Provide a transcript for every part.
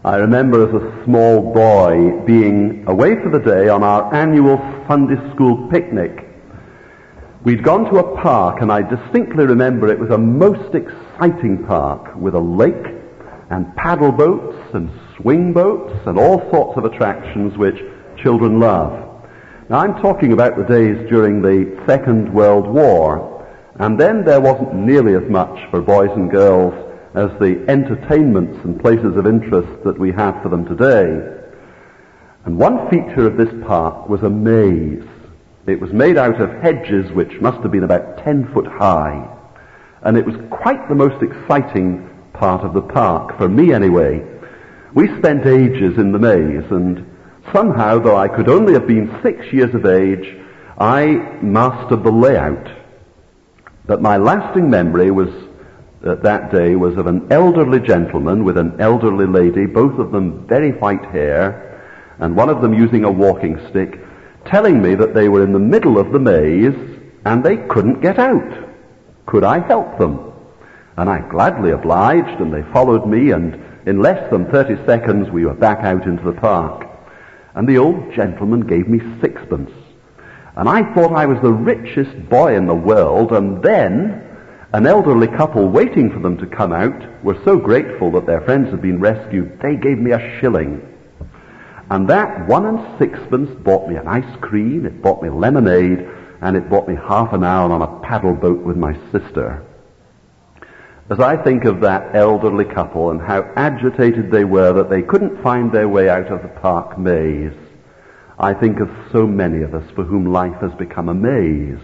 I remember as a small boy being away for the day on our annual Sunday school picnic. We'd gone to a park, and I distinctly remember it was a most exciting park with a lake and paddle boats and swing boats and all sorts of attractions which children love. Now, I'm talking about the days during the Second World War, and then there wasn't nearly as much for boys and girls as the entertainments and places of interest that we have for them today. And one feature of this park was a maze. It was made out of hedges which must have been about 10 foot high. And it was quite the most exciting part of the park, for me anyway. We spent ages in the maze, and somehow, though I could only have been 6 years of age, I mastered the layout. But my lasting memory was that day was of an elderly gentleman with an elderly lady, both of them very white hair, and one of them using a walking stick, telling me that they were in the middle of the maze and they couldn't get out. Could I help them? And I gladly obliged, and they followed me, and in less than 30 seconds we were back out into the park. And the old gentleman gave me sixpence. And I thought I was the richest boy in the world, and then an elderly couple waiting for them to come out were so grateful that their friends had been rescued, they gave me a shilling. And that 1 and sixpence bought me an ice cream, it bought me lemonade, and it bought me half an hour on a paddle boat with my sister. As I think of that elderly couple and how agitated they were that they couldn't find their way out of the park maze, I think of so many of us for whom life has become a maze.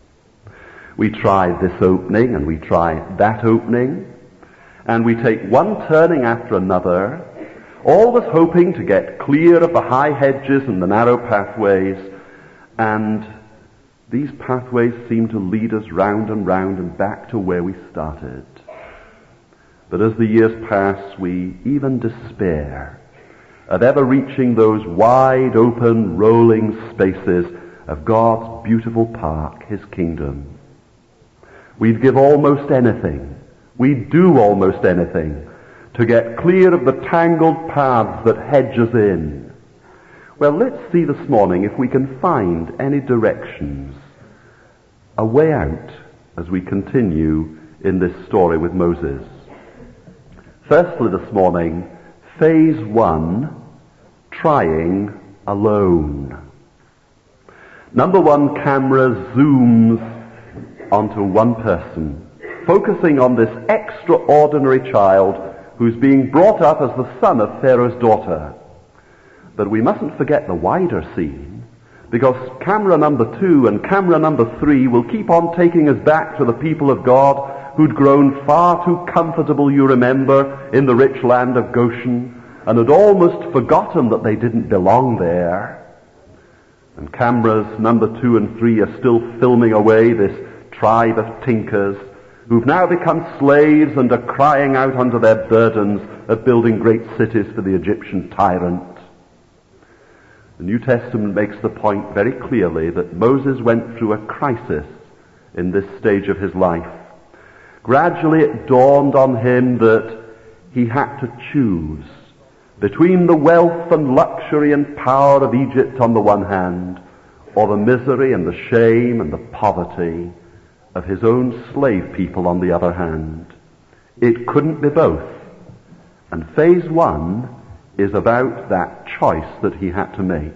We try this opening and we try that opening, and we take one turning after another, always hoping to get clear of the high hedges and the narrow pathways, and these pathways seem to lead us round and round and back to where we started. But as the years pass, we even despair of ever reaching those wide open rolling spaces of God's beautiful park, His kingdom. We'd give almost anything, we'd do almost anything to get clear of the tangled paths that hedge us in. Well, let's see this morning if we can find any directions, a way out as we continue in this story with Moses. Firstly this morning, phase 1, trying alone. Number 1 camera zooms onto one person, focusing on this extraordinary child who's being brought up as the son of Pharaoh's daughter. But we mustn't forget the wider scene, because camera number 2 and camera number 3 will keep on taking us back to the people of God who'd grown far too comfortable, you remember, in the rich land of Goshen, and had almost forgotten that they didn't belong there. And cameras number 2 and 3 are still filming away this tribe of tinkers who've now become slaves and are crying out under their burdens of building great cities for the Egyptian tyrant. The New Testament makes the point very clearly that Moses went through a crisis in this stage of his life. Gradually it dawned on him that he had to choose between the wealth and luxury and power of Egypt on the one hand, or the misery and the shame and the poverty of his own slave people on the other hand. It couldn't be both. And phase 1 is about that choice that he had to make.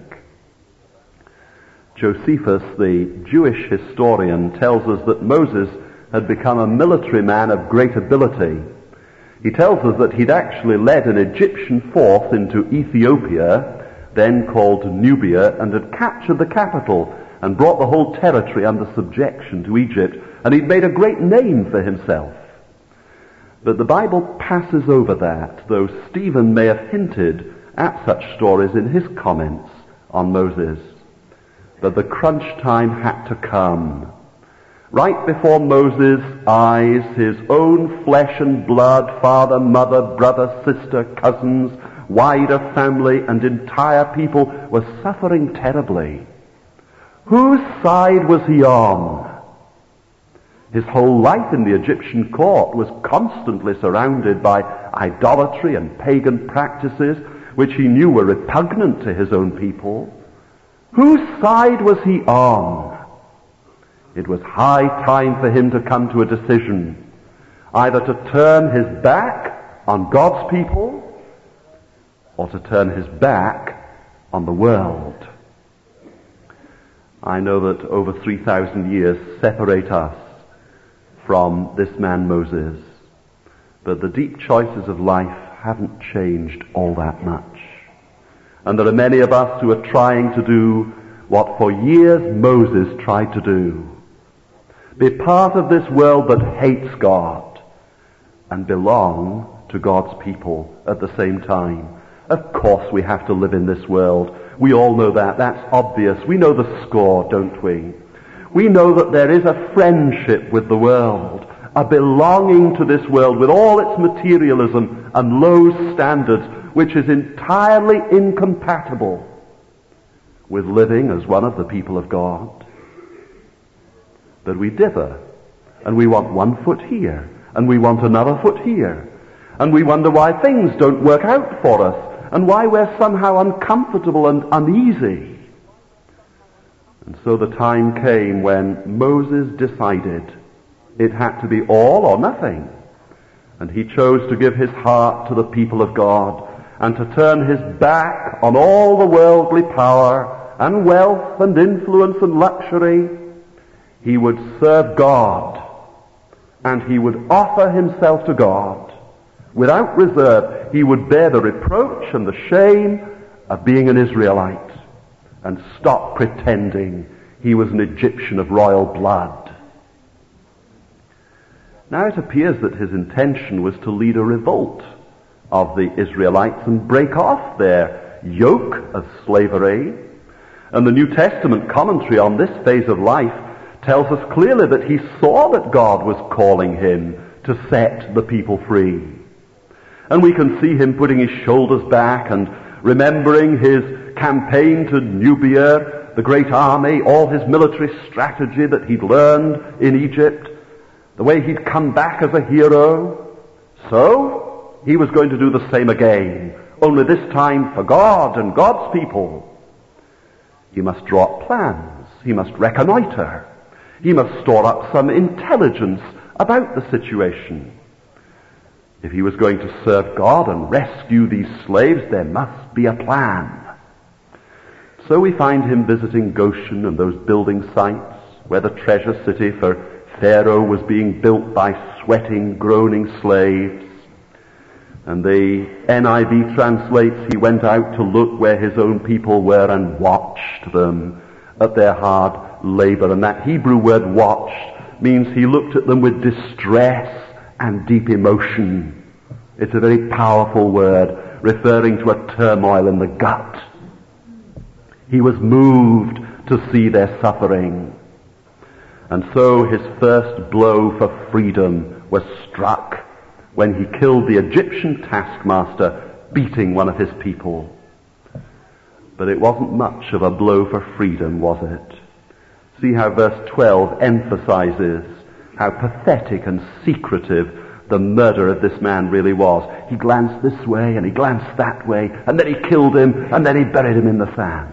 Josephus, the Jewish historian, tells us that Moses had become a military man of great ability. He tells us that he'd actually led an Egyptian force into Ethiopia, then called Nubia, and had captured the capital and brought the whole territory under subjection to Egypt, and he'd made a great name for himself. But the Bible passes over that, though Stephen may have hinted at such stories in his comments on Moses. But the crunch time had to come. Right before Moses' eyes, his own flesh and blood, father, mother, brother, sister, cousins, wider family, and entire people were suffering terribly. Whose side was he on? His whole life in the Egyptian court was constantly surrounded by idolatry and pagan practices which he knew were repugnant to his own people. Whose side was he on? It was high time for him to come to a decision, either to turn his back on God's people or to turn his back on the world. I know that over 3,000 years separate us from this man Moses, but the deep choices of life haven't changed all that much. And there are many of us who are trying to do what for years Moses tried to do. Be part of this world that hates God and belong to God's people at the same time. Of course we have to live in this world. We all know that. That's obvious. We know the score, don't we? We know that there is a friendship with the world, a belonging to this world with all its materialism and low standards, which is entirely incompatible with living as one of the people of God. But we differ, and we want one foot here, and we want another foot here, and we wonder why things don't work out for us, and why we're somehow uncomfortable and uneasy. And so the time came when Moses decided it had to be all or nothing. And he chose to give his heart to the people of God and to turn his back on all the worldly power and wealth and influence and luxury. He would serve God and he would offer himself to God. Without reserve, he would bear the reproach and the shame of being an Israelite and stop pretending he was an Egyptian of royal blood. Now it appears that his intention was to lead a revolt of the Israelites and break off their yoke of slavery. And the New Testament commentary on this phase of life tells us clearly that he saw that God was calling him to set the people free. And we can see him putting his shoulders back and remembering his campaign to Nubia, the great army, all his military strategy that he'd learned in Egypt, the way he'd come back as a hero. So, he was going to do the same again, only this time for God and God's people. He must draw up plans. He must reconnoiter. He must store up some intelligence about the situation. If he was going to serve God and rescue these slaves, there must be a plan. So we find him visiting Goshen and those building sites where the treasure city for Pharaoh was being built by sweating, groaning slaves. And the NIV translates, he went out to look where his own people were and watched them at their hard labor. And that Hebrew word watched means he looked at them with distress and deep emotion. It's a very powerful word referring to a turmoil in the gut. He was moved to see their suffering. And so his first blow for freedom was struck when he killed the Egyptian taskmaster, beating one of his people. But it wasn't much of a blow for freedom, was it? See how verse 12 emphasizes how pathetic and secretive the murder of this man really was. He glanced this way and he glanced that way, and then he killed him, and then he buried him in the sand.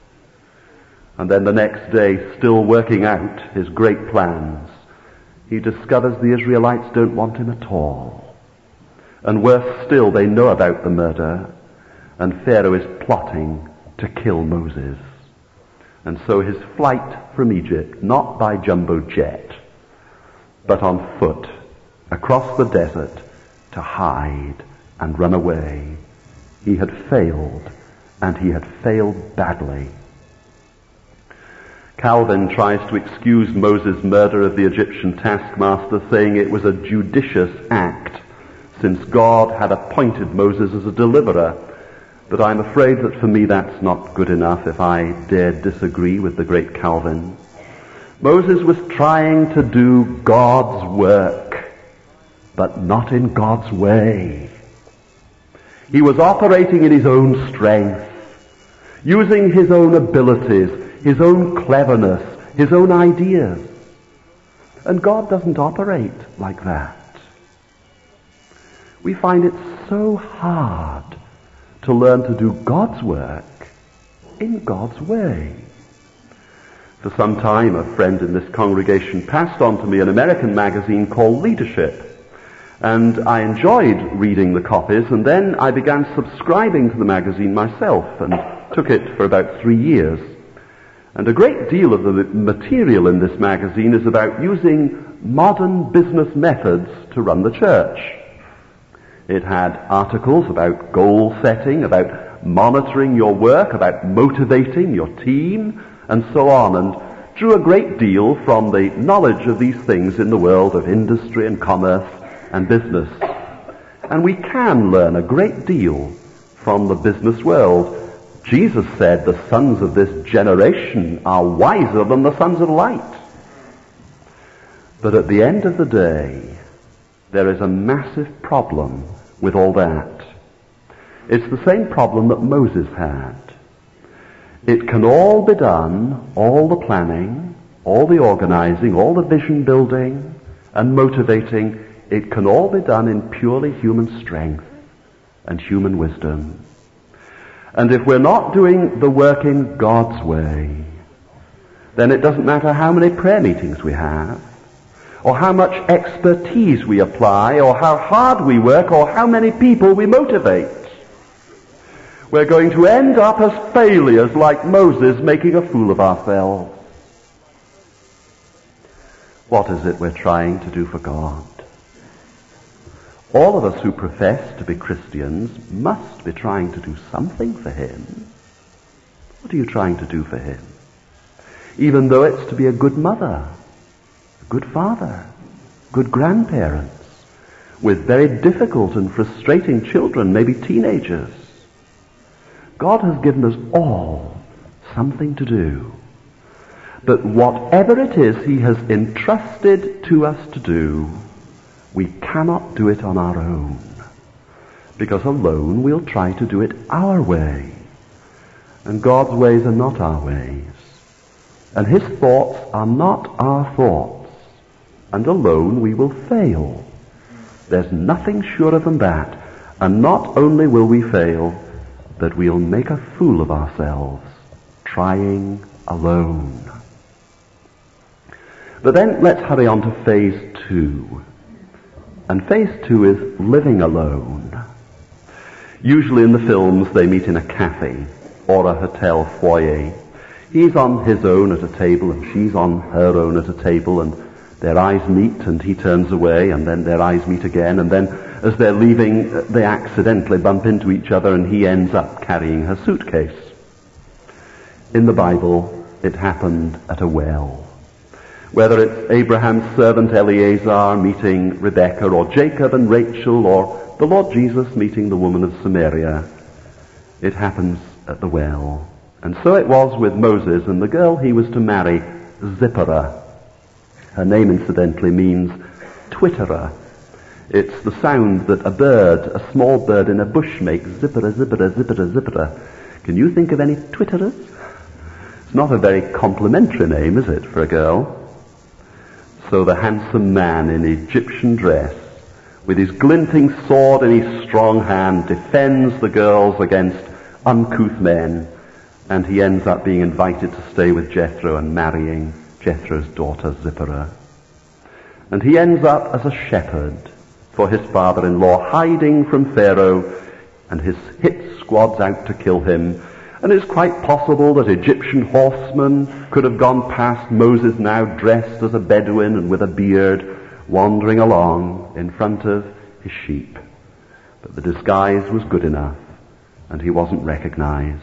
And then the next day, still working out his great plans, he discovers the Israelites don't want him at all. And worse still, they know about the murder, and Pharaoh is plotting to kill Moses. And so his flight from Egypt, not by jumbo jet, but on foot, across the desert, to hide and run away. He had failed, and he had failed badly. Calvin tries to excuse Moses' murder of the Egyptian taskmaster, saying it was a judicious act, since God had appointed Moses as a deliverer. But I'm afraid that for me that's not good enough if I dare disagree with the great Calvin. Moses was trying to do God's work, but not in God's way. He was operating in his own strength, using his own abilities, his own cleverness, his own ideas. And God doesn't operate like that. We find it so hard to learn to do God's work in God's way. For some time, a friend in this congregation passed on to me an American magazine called Leadership. And I enjoyed reading the copies, and then I began subscribing to the magazine myself and took it for about 3 years. And a great deal of the material in this magazine is about using modern business methods to run the church. It had articles about goal setting, about monitoring your work, about motivating your team, and so on, and drew a great deal from the knowledge of these things in the world of industry and commerce and business. And we can learn a great deal from the business world. Jesus said the sons of this generation are wiser than the sons of light. But at the end of the day, there is a massive problem with all that. It's the same problem that Moses had. It can all be done, all the planning, all the organizing, all the vision building and motivating, it can all be done in purely human strength and human wisdom. And if we're not doing the work in God's way, then it doesn't matter how many prayer meetings we have, or how much expertise we apply, or how hard we work, or how many people we motivate. We're going to end up as failures like Moses, making a fool of ourselves. What is it we're trying to do for God? All of us who profess to be Christians must be trying to do something for Him. What are you trying to do for Him? Even though it's to be a good mother, a good father, good grandparents, with very difficult and frustrating children, maybe teenagers. God has given us all something to do. But whatever it is He has entrusted to us to do, we cannot do it on our own, because alone we'll try to do it our way. And God's ways are not our ways. And His thoughts are not our thoughts. And alone we will fail. There's nothing surer than that. And not only will we fail, but we'll make a fool of ourselves, trying alone. But then let's hurry on to phase 2. And phase 2 is living alone. Usually in the films they meet in a cafe or a hotel foyer. He's on his own at a table and she's on her own at a table, and their eyes meet and he turns away, and then their eyes meet again, and then as they're leaving they accidentally bump into each other and he ends up carrying her suitcase. In the Bible it happened at a well. Whether it's Abraham's servant Eliezer meeting Rebekah, or Jacob and Rachel, or the Lord Jesus meeting the woman of Samaria, it happens at the well. And so it was with Moses and the girl he was to marry, Zipporah. Her name, incidentally, means twitterer. It's the sound that a bird, a small bird in a bush makes, Zipporah, Zipporah, Zipporah, Zipporah. Can you think of any twitterers? It's not a very complimentary name, is it, for a girl? So the handsome man in Egyptian dress, with his glinting sword in his strong hand, defends the girls against uncouth men, and he ends up being invited to stay with Jethro and marrying Jethro's daughter Zipporah. And he ends up as a shepherd for his father-in-law, hiding from Pharaoh and his hit squads out to kill him. And it's quite possible that Egyptian horsemen could have gone past Moses, now dressed as a Bedouin and with a beard, wandering along in front of his sheep. But the disguise was good enough, and he wasn't recognized.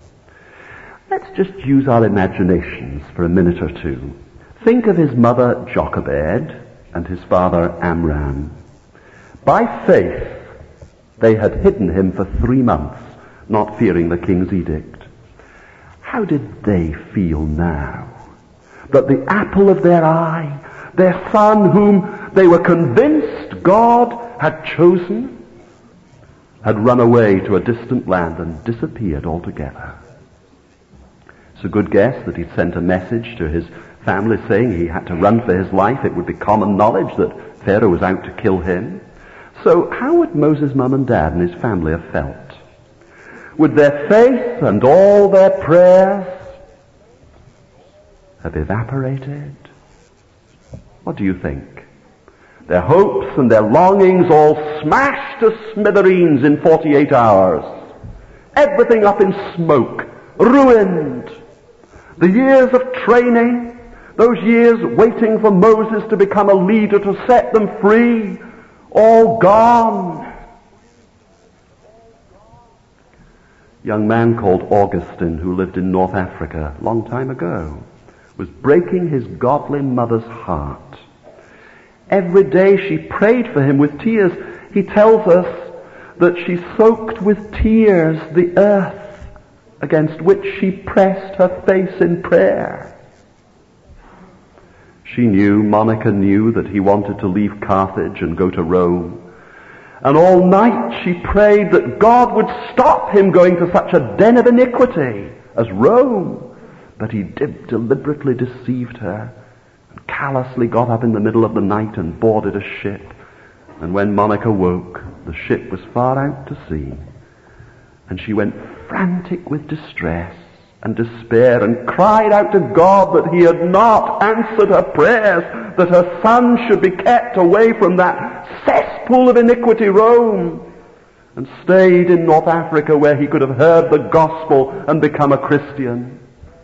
Let's just use our imaginations for a minute or two. Think of his mother Jochebed and his father Amram. By faith, they had hidden him for 3 months, not fearing the king's edict. How did they feel now? That the apple of their eye, their son whom they were convinced God had chosen, had run away to a distant land and disappeared altogether. It's a good guess that he'd sent a message to his family saying he had to run for his life. It would be common knowledge that Pharaoh was out to kill him. So how would Moses' mum and dad and his family have felt? Would their faith and all their prayers have evaporated? What do you think? Their hopes and their longings all smashed to smithereens in 48 hours. Everything up in smoke, ruined. The years of training, those years waiting for Moses to become a leader to set them free, all gone. A young man called Augustine, who lived in North Africa a long time ago, was breaking his godly mother's heart. Every day she prayed for him with tears. He tells us that she soaked with tears the earth against which she pressed her face in prayer. Monica knew that he wanted to leave Carthage and go to Rome. And all night she prayed that God would stop him going to such a den of iniquity as Rome. But he deliberately deceived her and callously got up in the middle of the night and boarded a ship. And when Monica woke, the ship was far out to sea. And she went frantic with distress and despair and cried out to God that he had not answered her prayers, that her son should be kept away from that cesspool of iniquity, Rome, and stayed in North Africa where he could have heard the gospel and become a Christian.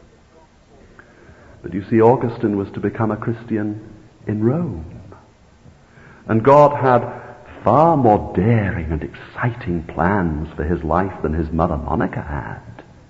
But you see, Augustine was to become a Christian in Rome. And God had far more daring and exciting plans for his life than his mother Monica had.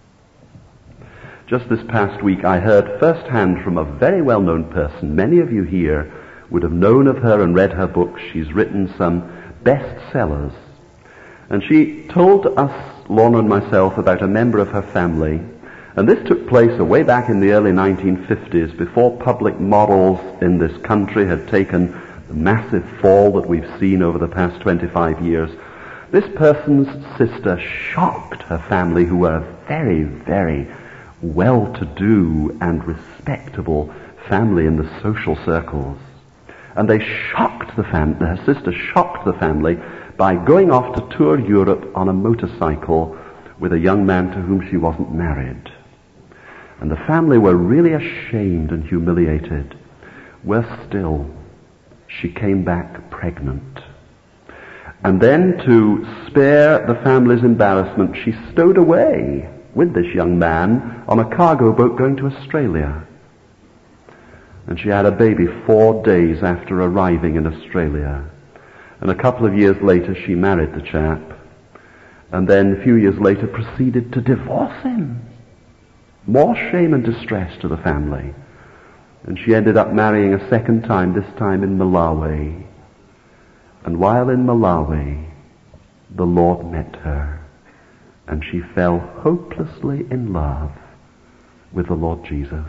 Just this past week I heard firsthand from a very well-known person. Many of you here would have known of her and read her books. She's written some bestsellers. And she told us, Lorna and myself, about a member of her family. And this took place way back in the early 1950s, before public morals in this country had taken the massive fall that we've seen over the past 25 years. This person's sister shocked her family, who were a very, very well-to-do and respectable family in the social circles. And they shocked her sister shocked the family by going off to tour Europe on a motorcycle with a young man to whom she wasn't married. And the family were really ashamed and humiliated. Worse still, she came back pregnant. And then, to spare the family's embarrassment, she stowed away with this young man on a cargo boat going to Australia. And she had a baby 4 days after arriving in Australia. And a couple of years later she married the chap. And then a few years later proceeded to divorce him. More shame and distress to the family. And she ended up marrying a second time, this time in Malawi. And while in Malawi, the Lord met her. And she fell hopelessly in love with the Lord Jesus.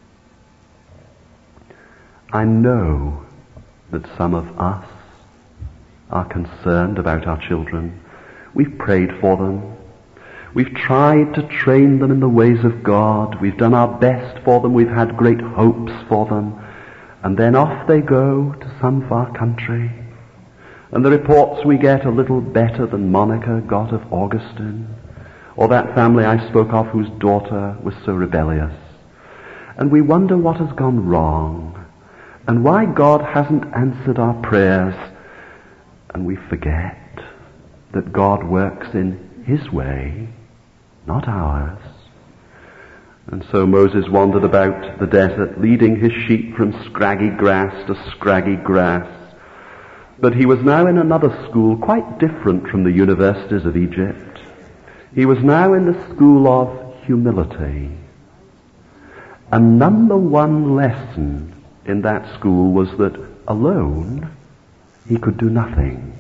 I know that some of us are concerned about our children. We've prayed for them. We've tried to train them in the ways of God. We've done our best for them. We've had great hopes for them. And then off they go to some far country. And the reports we get are little better than Monica got of Augustine, or that family I spoke of whose daughter was so rebellious. And we wonder what has gone wrong, and why God hasn't answered our prayers. And we forget that God works in his way, not ours. And so Moses wandered about the desert, leading his sheep from scraggy grass to scraggy grass. But he was now in another school, quite different from the universities of Egypt. He was now in the school of humility. And number one lesson in that school was that alone he could do nothing.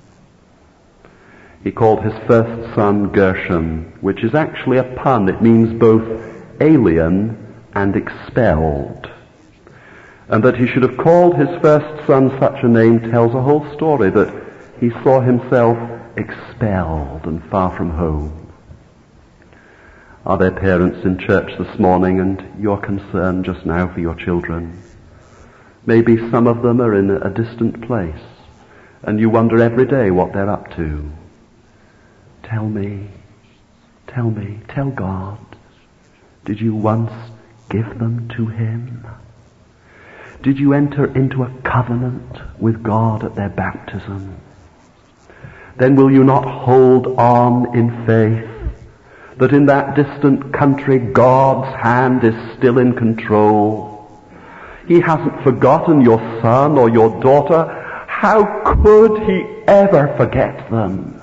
He called his first son Gershom, which is actually a pun. It means both alien and expelled. And that he should have called his first son such a name tells a whole story, that he saw himself expelled and far from home. Are there parents in church this morning and you're concerned just now for your children? Maybe some of them are in a distant place and you wonder every day what they're up to. Tell me, tell God, did you once give them to Him? Did you enter into a covenant with God at their baptism? Then will you not hold on in faith that in that distant country God's hand is still in control? He hasn't forgotten your son or your daughter. How could He ever forget them?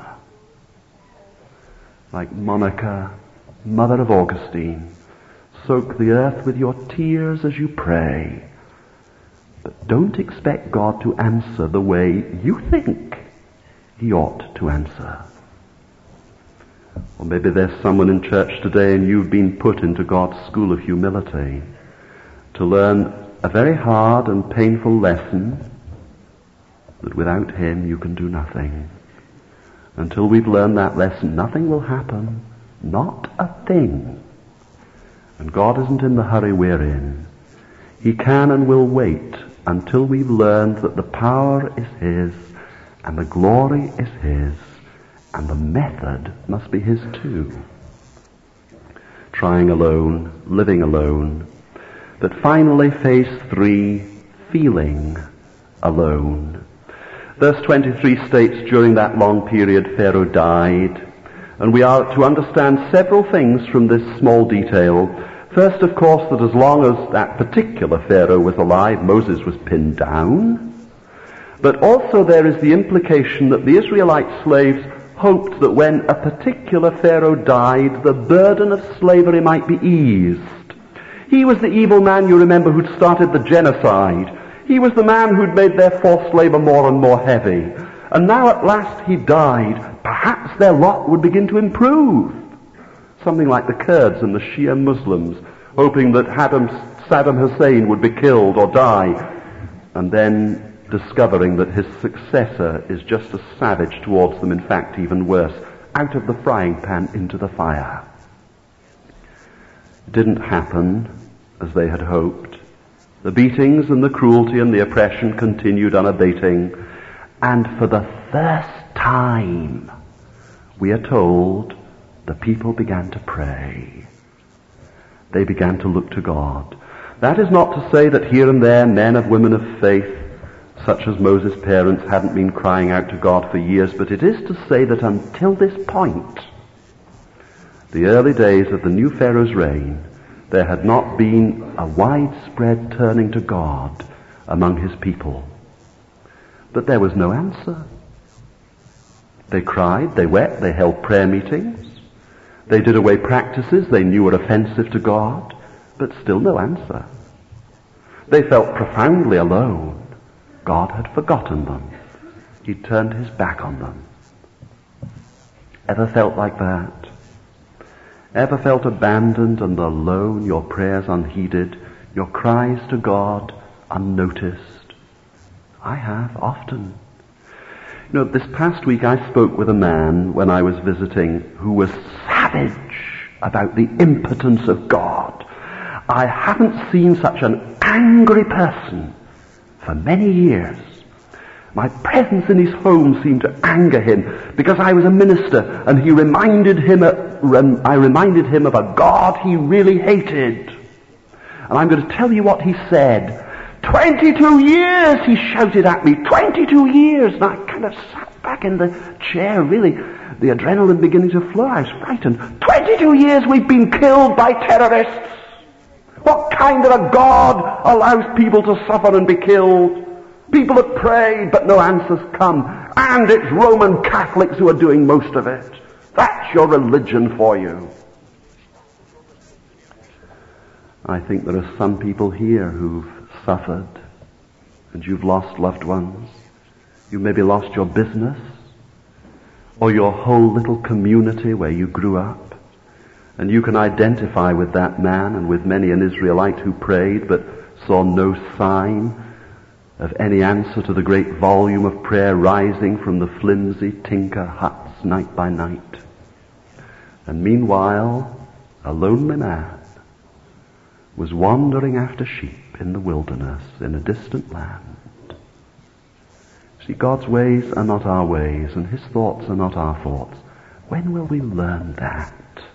Like Monica, mother of Augustine, soak the earth with your tears as you pray. But don't expect God to answer the way you think He ought to answer. Or maybe there's someone in church today and you've been put into God's school of humility to learn a very hard and painful lesson that without Him you can do nothing. Until we've learned that lesson, nothing will happen. Not a thing. And God isn't in the hurry we're in. He can and will wait until we've learned that the power is His and the glory is His and the method must be His too. Trying alone, living alone. But finally, phase 3, feeling alone. Verse 23 states, during that long period Pharaoh died, and we are to understand several things from this small detail. First, of course, that as long as that particular Pharaoh was alive, Moses was pinned down. But also there is the implication that the Israelite slaves hoped that when a particular Pharaoh died, the burden of slavery might be eased. He was the evil man, you remember, who'd started the genocide. He was the man who'd made their forced labor more and more heavy. And now at last he died. Perhaps their lot would begin to improve. Something like the Kurds and the Shia Muslims, hoping that Saddam Hussein would be killed or die, and then discovering that his successor is just as savage towards them, in fact even worse, out of the frying pan into the fire. It didn't happen as they had hoped. The beatings and the cruelty and the oppression continued unabating, and for the first time, we are told, the people began to pray. They began to look to God. That is not to say that here and there men and women of faith, such as Moses' parents, hadn't been crying out to God for years, but it is to say that until this point, the early days of the new Pharaoh's reign, there had not been a widespread turning to God among His people. But there was no answer. They cried, they wept, they held prayer meetings, they did away practices they knew were offensive to God, but still no answer. They felt profoundly alone. God had forgotten them. He'd turned His back on them. Ever felt like that? Ever felt abandoned and alone, your prayers unheeded, your cries to God unnoticed? I have, often. You know, this past week I spoke with a man when I was visiting who was savage about the impotence of God. I haven't seen such an angry person for many years. My presence in his home seemed to anger him because I was a minister and I reminded him of a God he really hated. And I'm going to tell you what he said. 22 years, he shouted at me. 22 years. And I kind of sat back in the chair, really, the adrenaline beginning to flow. I was frightened. 22 years we've been killed by terrorists. What kind of a God allows people to suffer and be killed? People have prayed, but no answers come. And it's Roman Catholics who are doing most of it. That's your religion for you. I think there are some people here who've suffered, and you've lost loved ones. You maybe lost your business, or your whole little community where you grew up. And you can identify with that man and with many an Israelite who prayed but saw no sign of any answer to the great volume of prayer rising from the flimsy tinker huts night by night. And meanwhile, a lonely man, was wandering after sheep in the wilderness in a distant land. See, God's ways are not our ways, and his thoughts are not our thoughts. When will we learn that?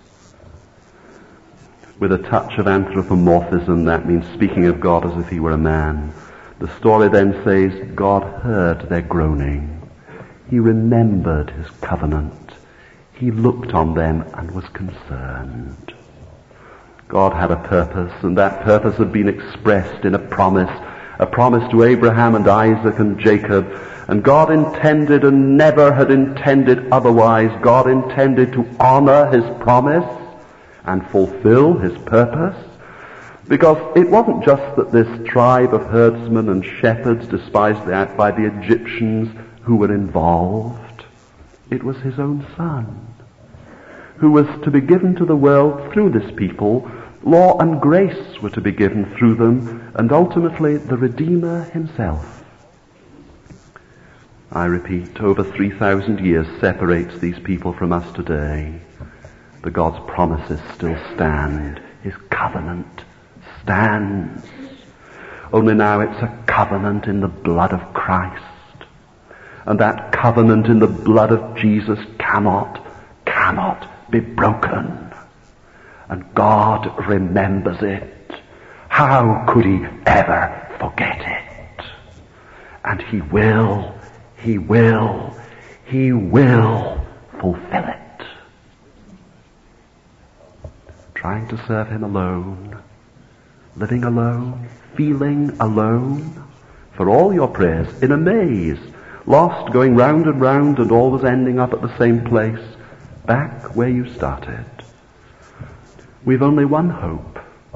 With a touch of anthropomorphism, that means speaking of God as if he were a man. The story then says, God heard their groaning. He remembered his covenant. He looked on them and was concerned. God had a purpose, and that purpose had been expressed in a promise to Abraham and Isaac and Jacob. And God intended, and never had intended otherwise, God intended to honor his promise and fulfill his purpose. Because it wasn't just that this tribe of herdsmen and shepherds, despised by the Egyptians, who were involved. It was his own son, who was to be given to the world through this people. Law and grace were to be given through them, and ultimately the Redeemer himself. I repeat, over 3,000 years separates these people from us today. But God's promises still stand. His covenant stands. Only now it's a covenant in the blood of Christ. And that covenant in the blood of Jesus cannot be broken. And God remembers it. How could he ever forget it? And he will fulfill it. Trying to serve him alone, living alone, feeling alone, for all your prayers, in a maze, lost, going round and round, and always ending up at the same place, back where you started. We've only one hope.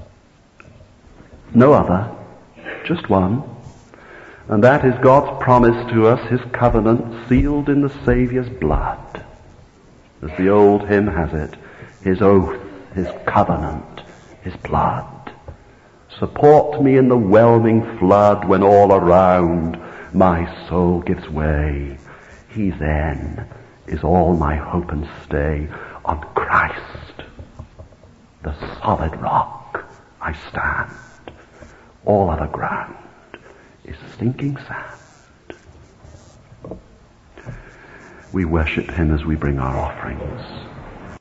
No other. Just one. And that is God's promise to us, his covenant, sealed in the Saviour's blood. As the old hymn has it, his oath, his covenant, his blood. Support me in the whelming flood when all around my soul gives way. He then is all my hope and stay. On Christ, the solid rock, I stand. All other ground is sinking sand. We worship him as we bring our offerings.